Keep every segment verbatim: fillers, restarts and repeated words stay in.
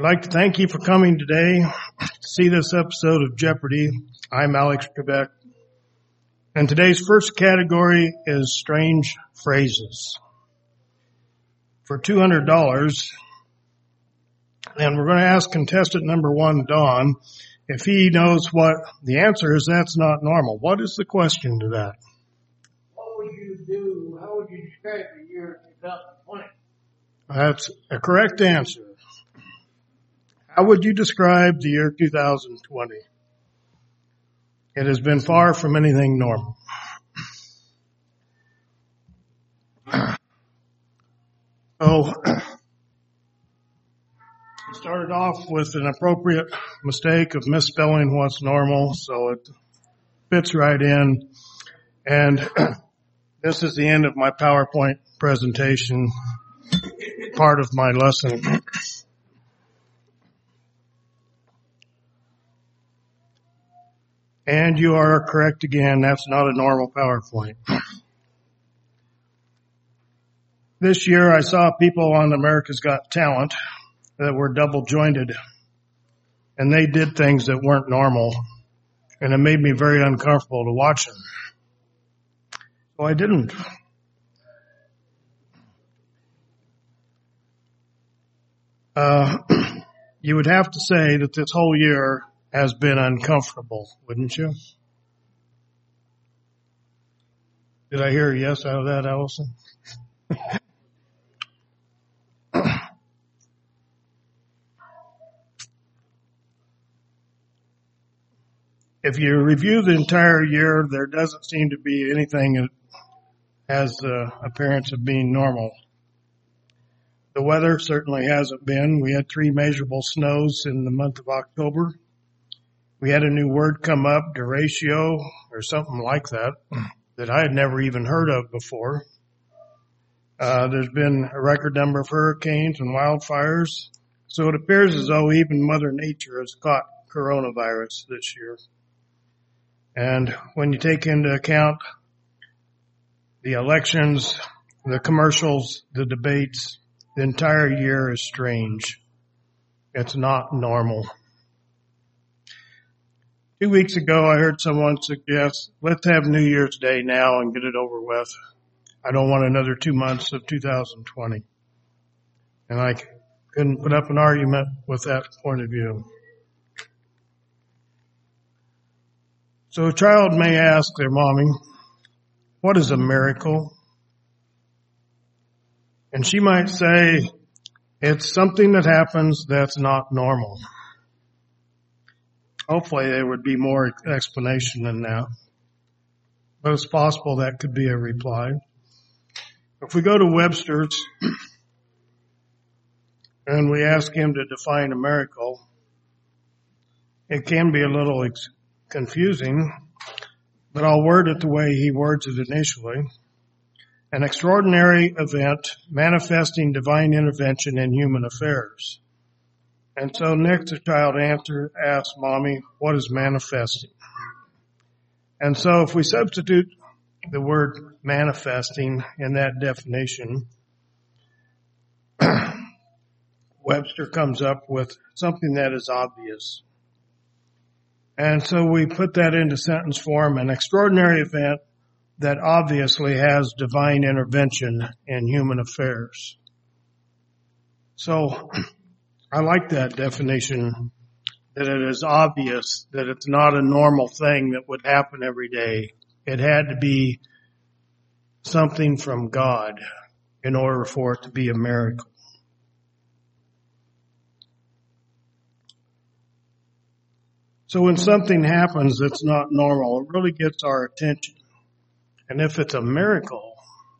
I'd like to thank you for coming today to see this episode of Jeopardy! I'm Alex Trebek, and today's first category is strange phrases. For two hundred dollars, and we're going to ask contestant number one, Don, if he knows what the answer is. That's not normal. What is the question to that? What would you do? How would you describe the year two thousand twenty? That's a correct answer. How would you describe the year two thousand twenty? It has been far from anything normal. So, started off with an appropriate mistake of misspelling what's normal, so it fits right in. And this is the end of my PowerPoint presentation, part of my lesson. And you are correct again. That's not a normal PowerPoint. This year I saw people on America's Got Talent that were double jointed, and they did things that weren't normal, and it made me very uncomfortable to watch them. So I didn't. Uh, you would have to say that this whole year has been uncomfortable, wouldn't you? Did I hear a yes out of that, Allison? If you review the entire year, there doesn't seem to be anything that has the appearance of being normal. The weather certainly hasn't been. We had three measurable snows in the month of October. We had a new word come up, derecho, or something like that, that I had never even heard of before. Uh, there's been a record number of hurricanes and wildfires. So it appears as though even Mother Nature has caught coronavirus this year. And when you take into account the elections, the commercials, the debates, the entire year is strange. It's not normal. Two weeks ago, I heard someone suggest, let's have New Year's Day now and get it over with. I don't want another two months of two thousand twenty. And I couldn't put up an argument with that point of view. So a child may ask their mommy, what is a miracle? And she might say, it's something that happens that's not normal. Hopefully there would be more explanation than that. But it's possible that could be a reply. If we go to Webster's and we ask him to define a miracle, it can be a little ex- confusing, but I'll word it the way he words it initially. An extraordinary event manifesting divine intervention in human affairs. And so next the child answer, asks mommy, what is manifesting? And so if we substitute the word manifesting in that definition, Webster comes up with something that is obvious. And so we put that into sentence form, an extraordinary event that obviously has divine intervention in human affairs. So I like that definition, that it is obvious that it's not a normal thing that would happen every day. It had to be something from God in order for it to be a miracle. So when something happens that's not normal, it really gets our attention. And if it's a miracle,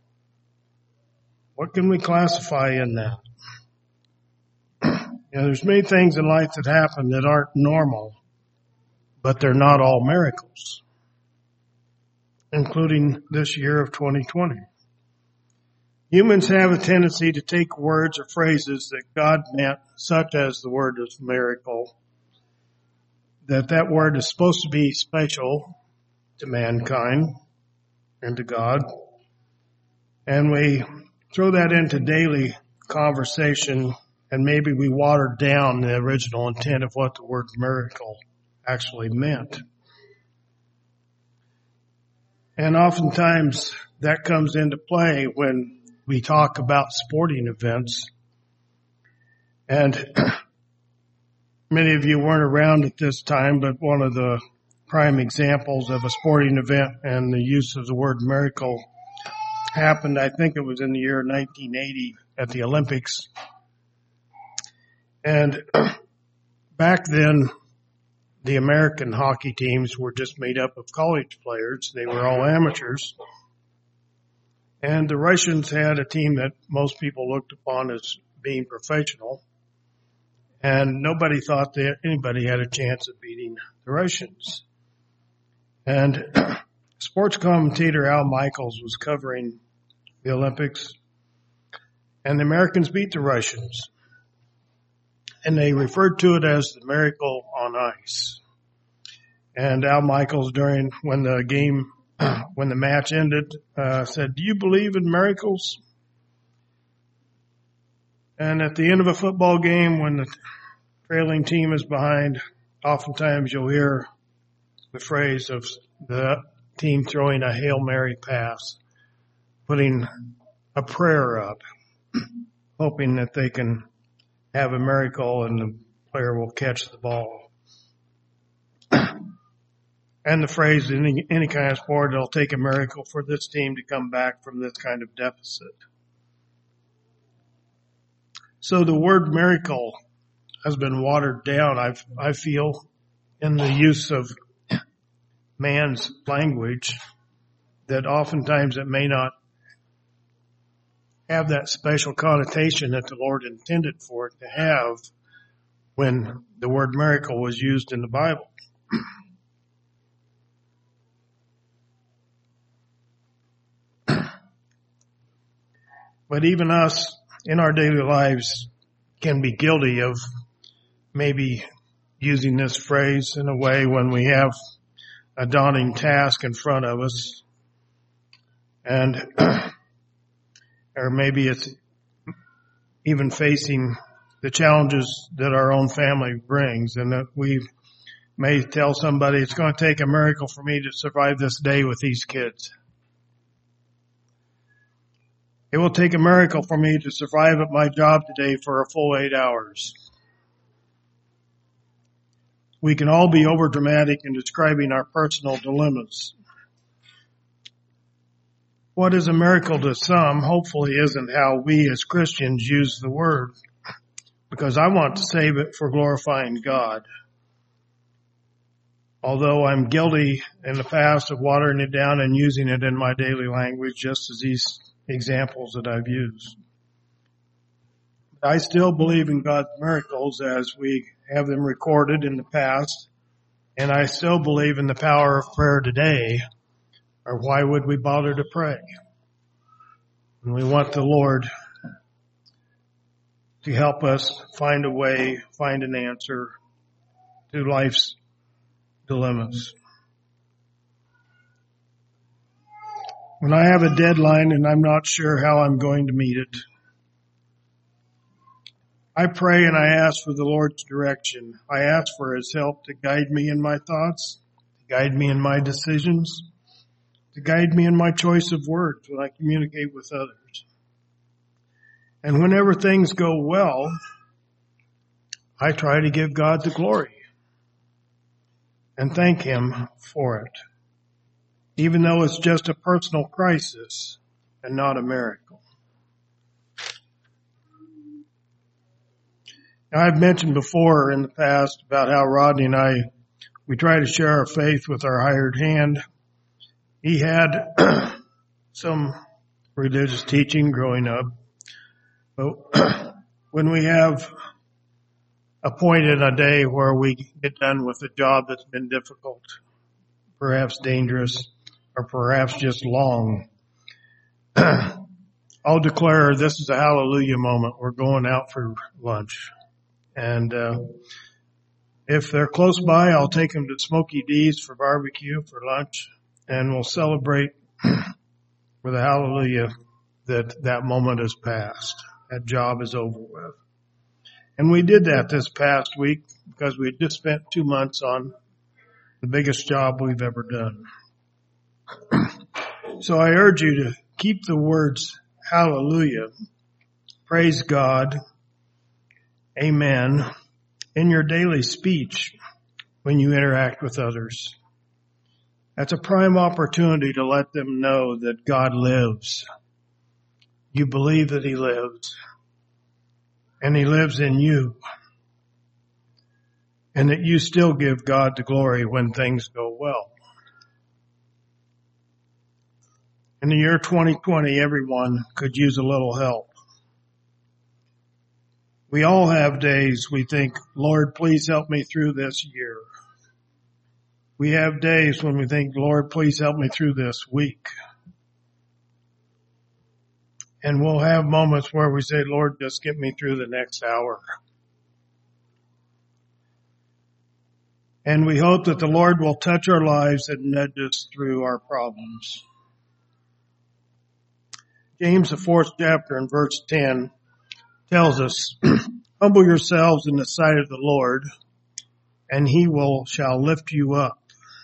what can we classify in that? You know, there's many things in life that happen that aren't normal, but they're not all miracles, including this year of twenty twenty. Humans have a tendency to take words or phrases that God meant, such as the word is miracle, that that word is supposed to be special to mankind and to God. And we throw that into daily conversation and maybe we watered down the original intent of what the word miracle actually meant. And oftentimes that comes into play when we talk about sporting events. And many of you weren't around at this time, but one of the prime examples of a sporting event and the use of the word miracle happened, I think it was in the year nineteen eighty at the Olympics. And back then, the American hockey teams were just made up of college players. They were all amateurs. And the Russians had a team that most people looked upon as being professional. And nobody thought that anybody had a chance of beating the Russians. And sports commentator Al Michaels was covering the Olympics. And the Americans beat the Russians. And they referred to it as the miracle on ice. And Al Michaels, during when the game, when the match ended, uh, said, "Do you believe in miracles?" And at the end of a football game, when the trailing team is behind, oftentimes you'll hear the phrase of the team throwing a Hail Mary pass, putting a prayer up, hoping that they can have a miracle and the player will catch the ball. And the phrase, in any, any kind of sport, it'll take a miracle for this team to come back from this kind of deficit. So the word miracle has been watered down, I I feel, in the use of man's language, that oftentimes it may not have that special connotation that the Lord intended for it to have when the word miracle was used in the Bible. But even us in our daily lives can be guilty of maybe using this phrase in a way when we have a daunting task in front of us, and or maybe it's even facing the challenges that our own family brings, and that we may tell somebody, "It's going to take a miracle for me to survive this day with these kids. It will take a miracle for me to survive at my job today for a full eight hours. We can all be overdramatic in describing our personal dilemmas. What is a miracle to some hopefully isn't how we as Christians use the word, because I want to save it for glorifying God. Although I'm guilty in the past of watering it down and using it in my daily language, just as these examples that I've used. I still believe in God's miracles as we have them recorded in the past, and I still believe in the power of prayer today, or why would we bother to pray? And we want the Lord to help us find a way, find an answer to life's dilemmas. When I have a deadline and I'm not sure how I'm going to meet it, I pray and I ask for the Lord's direction. I ask for His help to guide me in my thoughts, to guide me in my decisions, to guide me in my choice of words when I communicate with others. And whenever things go well, I try to give God the glory and thank Him for it, even though it's just a personal crisis and not a miracle. Now, I've mentioned before in the past about how Rodney and I, we try to share our faith with our hired hand. He had some religious teaching growing up, but when we have a point in a day where we get done with a job that's been difficult, perhaps dangerous, or perhaps just long, I'll declare this is a hallelujah moment. We're going out for lunch. And uh if they're close by, I'll take them to Smokey D's for barbecue for lunch, and we'll celebrate with a hallelujah that that moment has passed. That job is over with. And we did that this past week because we had just spent two months on the biggest job we've ever done. So I urge you to keep the words hallelujah, praise God, amen, in your daily speech when you interact with others. That's a prime opportunity to let them know that God lives. You believe that He lives, and He lives in you, and that you still give God the glory when things go well. In the year twenty twenty, everyone could use a little help. We all have days we think, Lord, please help me through this year. We have days when we think, Lord, please help me through this week. And we'll have moments where we say, Lord, just get me through the next hour. And we hope that the Lord will touch our lives and nudge us through our problems. James, the fourth chapter and verse ten tells us, humble yourselves in the sight of the Lord, and He will shall lift you up.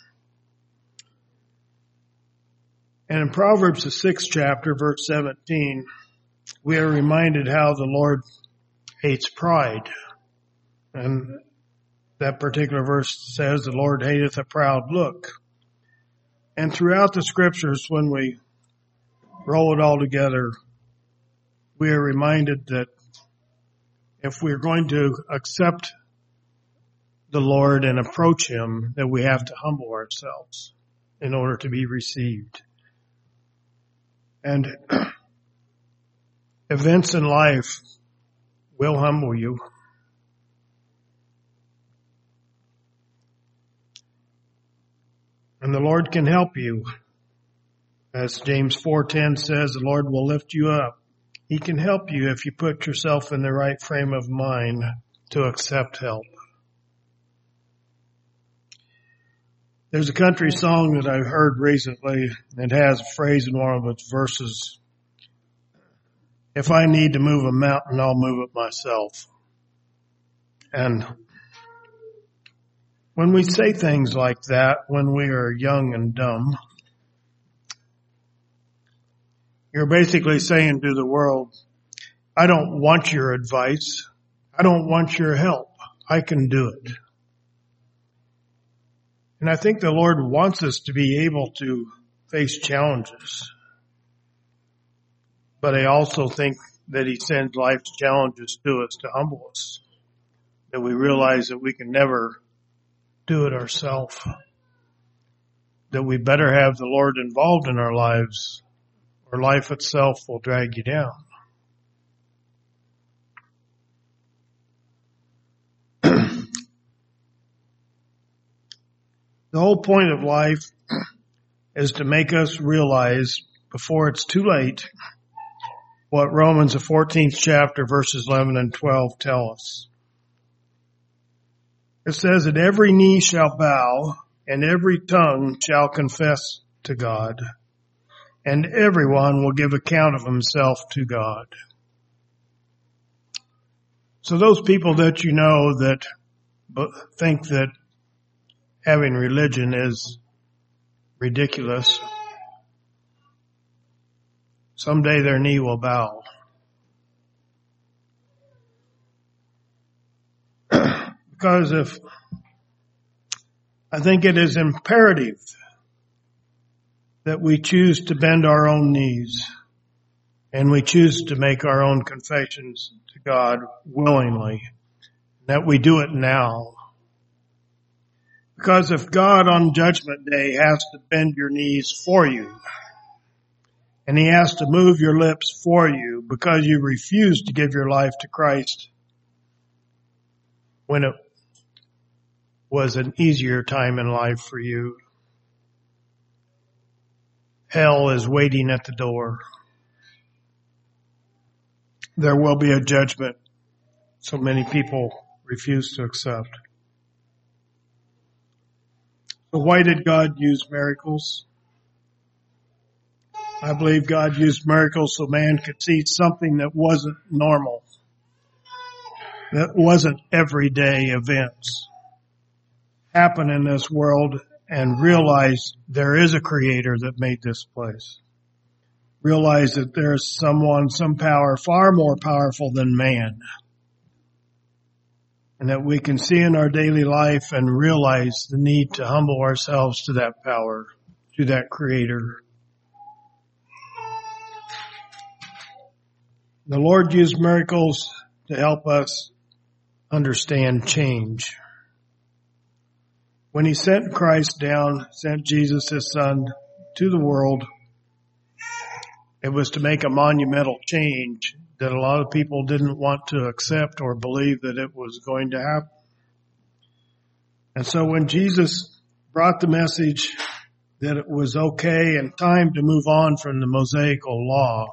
And in Proverbs, the sixth chapter, verse seventeen, we are reminded how the Lord hates pride. And that particular verse says, the Lord hateth a proud look. And throughout the scriptures, when we roll it all together, we are reminded that if we're going to accept the Lord and approach Him, that we have to humble ourselves in order to be received. And events in life will humble you. And the Lord can help you. As James four ten says, the Lord will lift you up. He can help you if you put yourself in the right frame of mind to accept help. There's a country song that I've heard recently that has a phrase in one of its verses. If I need to move a mountain, I'll move it myself. And when we say things like that, when we are young and dumb, you're basically saying to the world, I don't want your advice. I don't want your help. I can do it. And I think the Lord wants us to be able to face challenges. But I also think that He sends life's challenges to us to humble us. That we realize that we can never do it ourselves. That we better have the Lord involved in our lives, or life itself will drag you down. The whole point of life is to make us realize before it's too late what Romans, the fourteenth chapter, verses eleven and twelve tell us. It says that every knee shall bow and every tongue shall confess to God, and everyone will give account of himself to God. So those people that you know that think that having religion is ridiculous, someday their knee will bow. Because if I think it is imperative that we choose to bend our own knees and we choose to make our own confessions to God willingly, that we do it now. Because if God on Judgment Day has to bend your knees for you, and He has to move your lips for you because you refuse to give your life to Christ when it was an easier time in life for you, hell is waiting at the door. There will be a judgment so many people refuse to accept. So why did God use miracles? I believe God used miracles so man could see something that wasn't normal. that wasn't everyday events. Happen in this world and realize there is a creator that made this place. Realize that there's someone, some power far more powerful than man. And that we can see in our daily life and realize the need to humble ourselves to that power, to that creator. The Lord used miracles to help us understand change. When he sent Christ down, sent Jesus, his son, to the world, it was to make a monumental change that a lot of people didn't want to accept or believe that it was going to happen. And so when Jesus brought the message that it was okay and time to move on from the Mosaical law,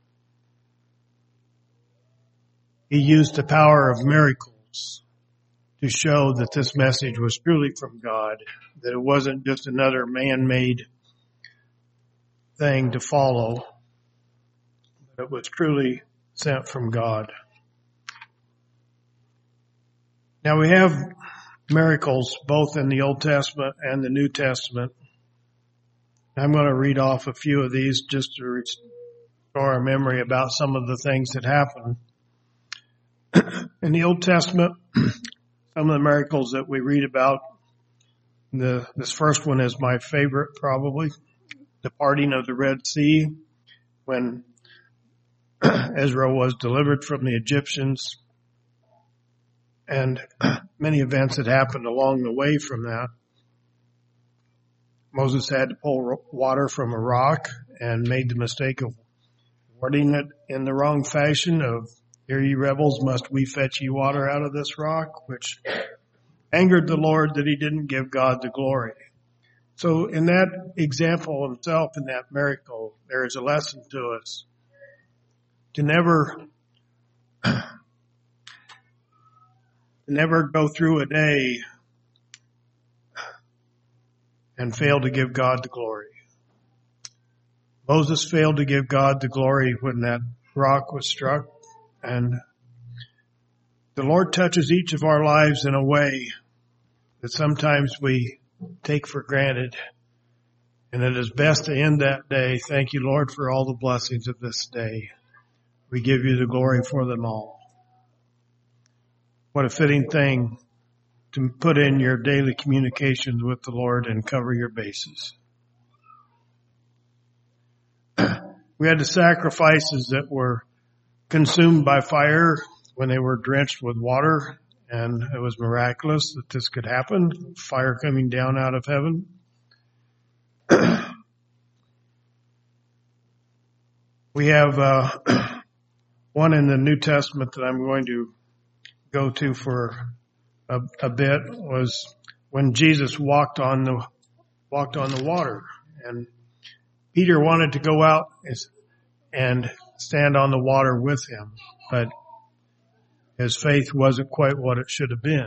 he used the power of miracles to show that this message was truly from God, that it wasn't just another man-made thing to follow, but it was truly sent from God. Now we have miracles both in the Old Testament and the New Testament. I'm going to read off a few of these just to restore our memory about some of the things that happened. In the Old Testament, some of the miracles that we read about, the, this first one is my favorite probably, the parting of the Red Sea, when Israel was delivered from the Egyptians, and many events had happened along the way from that. Moses had to pull water from a rock and made the mistake of wording it in the wrong fashion of, "Hear ye rebels, must we fetch ye water out of this rock?" which angered the Lord that he didn't give God the glory. So in that example himself, in that miracle, there is a lesson to us to never, to never go through a day and fail to give God the glory. Moses failed to give God the glory when that rock was struck. And the Lord touches each of our lives in a way that sometimes we take for granted. And it is best to end that day. Thank you, Lord, for all the blessings of this day. We give you the glory for them all. What a fitting thing to put in your daily communications with the Lord and cover your bases. We had the sacrifices that were consumed by fire when they were drenched with water, and it was miraculous that this could happen, fire coming down out of heaven. We have uh, one in the New Testament that I'm going to go to for a, a bit, was when Jesus walked on the walked on the water, and Peter wanted to go out and stand on the water with him, but his faith wasn't quite what it should have been.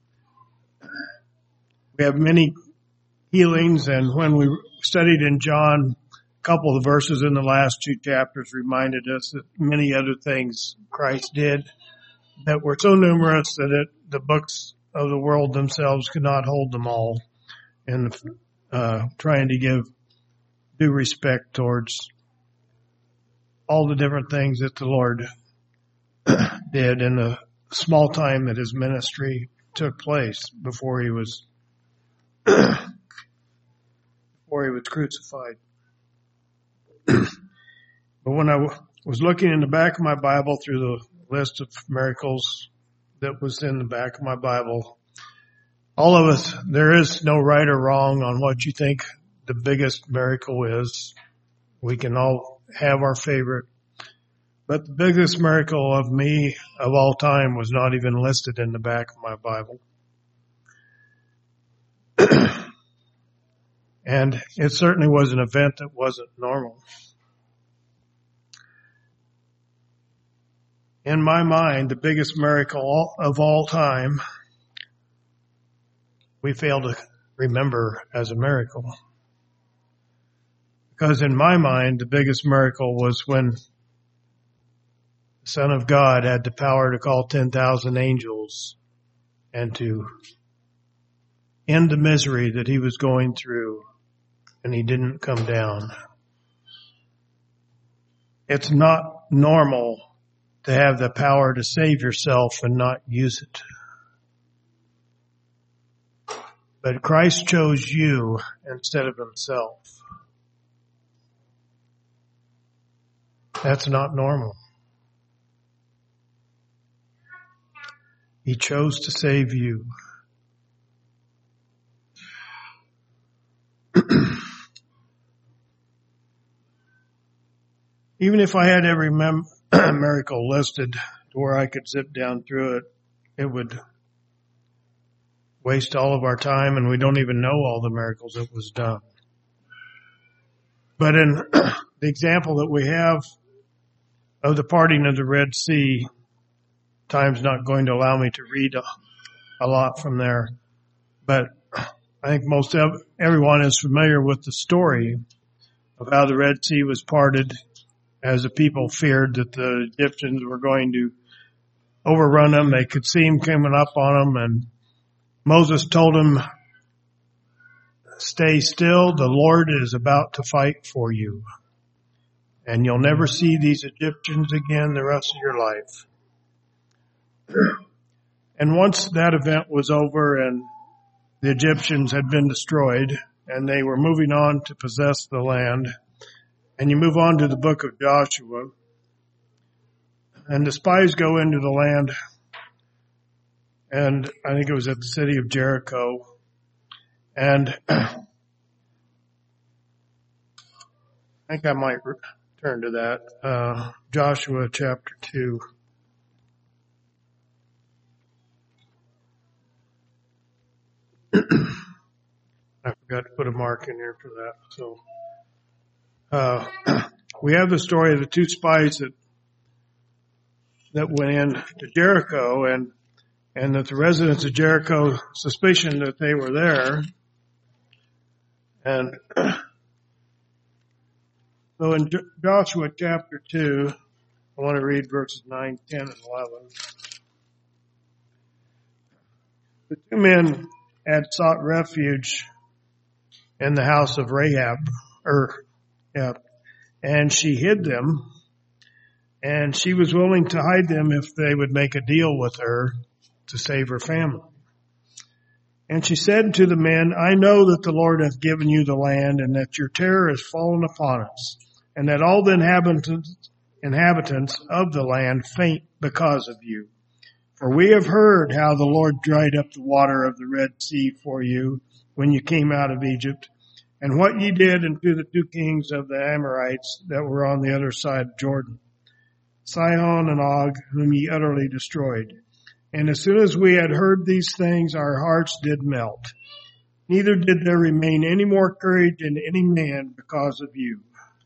We have many healings, and when we studied in John, a couple of the verses in the last two chapters reminded us that many other things Christ did that were so numerous that it, the books of the world themselves could not hold them all, and uh, trying to give due respect towards all the different things that the Lord did in the small time that his ministry took place before he was before he was crucified. But when I w- was looking in the back of my Bible through the list of miracles that was in the back of my Bible, all of us, there is no right or wrong on what you think the biggest miracle is. We can all have our favorite. But the biggest miracle of me of all time was not even listed in the back of my Bible. And it certainly was an event that wasn't normal. In my mind, the biggest miracle of all time, we fail to remember as a miracle. Because in my mind, the biggest miracle was when the Son of God had the power to call ten thousand angels and to end the misery that he was going through, and he didn't come down. It's not normal to have the power to save yourself and not use it. But Christ chose you instead of himself. That's not normal. He chose to save you. Even if I had every mem- miracle listed to where I could zip down through it, it would waste all of our time, and we don't even know all the miracles that was done. But in the example that we have of the parting of the Red Sea, time's not going to allow me to read a, a lot from there, but I think most of everyone is familiar with the story of how the Red Sea was parted as the people feared that the Egyptians were going to overrun them. They could see them coming up on them, and Moses told them, "Stay still, the Lord is about to fight for you, and you'll never see these Egyptians again the rest of your life." And once that event was over and the Egyptians had been destroyed and they were moving on to possess the land, and you move on to the book of Joshua, and the spies go into the land, and I think it was at the city of Jericho, and I think I might return to that, uh, Joshua chapter two. I forgot to put a mark in here for that. So, uh, we have the story of the two spies that, that went in to Jericho, and, and that the residents of Jericho suspicioned that they were there. And so in Joshua chapter two, I want to read verses nine, ten, and eleven. The two men had sought refuge in the house of Rahab, or, yeah, and she hid them, and she was willing to hide them if they would make a deal with her to save her family. And she said to the men, "I know that the Lord hath given you the land, and that your terror has fallen upon us, and that all the inhabitants, inhabitants of the land faint because of you. For we have heard how the Lord dried up the water of the Red Sea for you when you came out of Egypt, and what ye did unto the two kings of the Amorites that were on the other side of Jordan, Sihon and Og, whom ye utterly destroyed. And as soon as we had heard these things, our hearts did melt. Neither did there remain any more courage in any man because of you.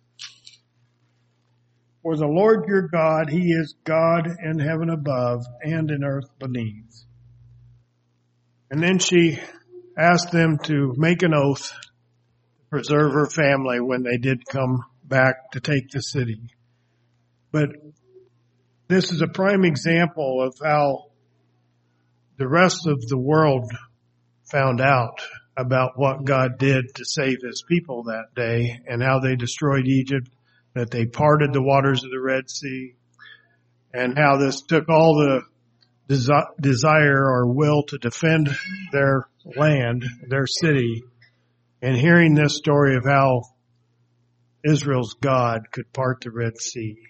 For the Lord your God, he is God in heaven above and in earth beneath." And then she asked them to make an oath to preserve her family when they did come back to take the city. But this is a prime example of how the rest of the world found out about what God did to save his people that day, and how they destroyed Egypt, that they parted the waters of the Red Sea, and how this took all the desi- desire or will to defend their land, their city, and hearing this story of how Israel's God could part the Red Sea.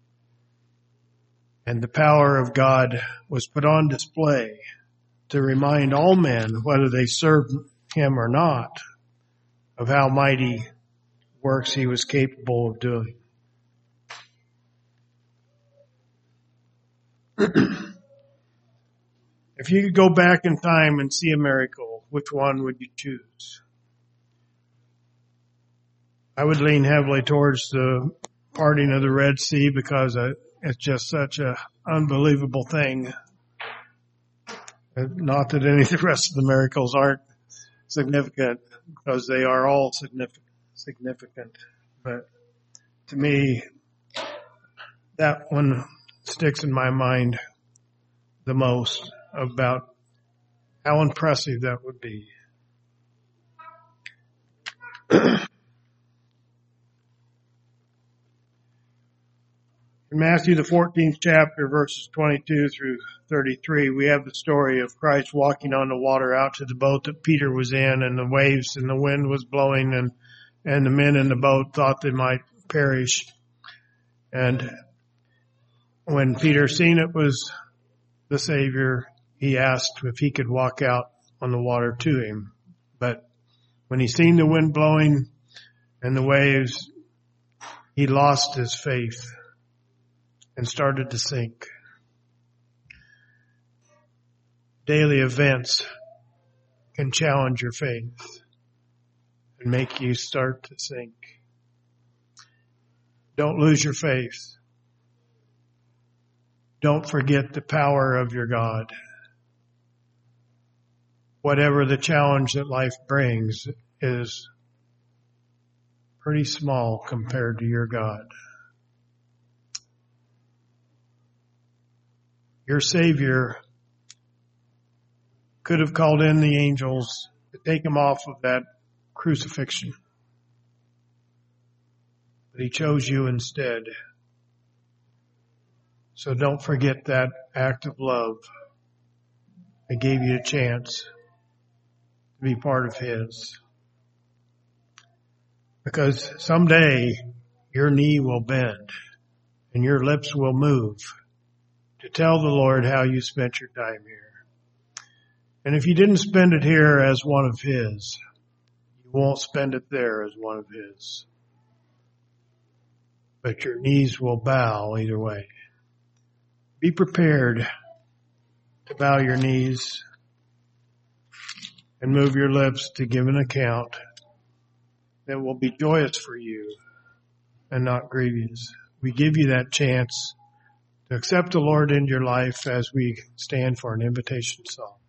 And the power of God was put on display to remind all men, whether they served him or not, of how mighty works he was capable of doing. If you could go back in time and see a miracle, which one would you choose? I would lean heavily towards the parting of the Red Sea, because it's just such an unbelievable thing. Not that any of the rest of the miracles aren't significant, because they are all significant. significant. But to me, that one sticks in my mind the most about how impressive that would be. In Matthew, the fourteenth chapter, verses twenty-two through thirty-three, we have the story of Christ walking on the water out to the boat that Peter was in, and the waves and the wind was blowing, and, and the men in the boat thought they might perish. And when Peter seen it was the Savior, he asked if he could walk out on the water to him. But when he seen the wind blowing and the waves, he lost his faith and started to sink. Daily events can challenge your faith and make you start to sink. Don't lose your faith. Don't forget the power of your God. Whatever the challenge that life brings is pretty small compared to your God. Your Savior could have called in the angels to take him off of that crucifixion. But he chose you instead. So don't forget that act of love that gave you a chance to be part of his. Because someday your knee will bend and your lips will move to tell the Lord how you spent your time here. And if you didn't spend it here as one of his, you won't spend it there as one of his. But your knees will bow either way. Be prepared to bow your knees and move your lips to give an account that will be joyous for you and not grievous. We give you that chance to accept the Lord into your life as we stand for an invitation song.